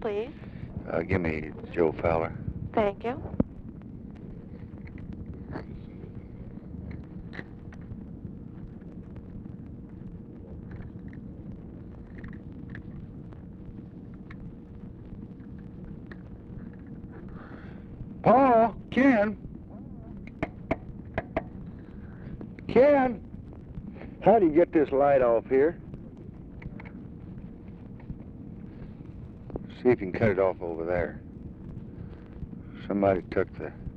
please? Give me Joe Fowler. Thank you. Paul, Ken, how do you get this light off here? See if you can cut it off over there. Somebody took the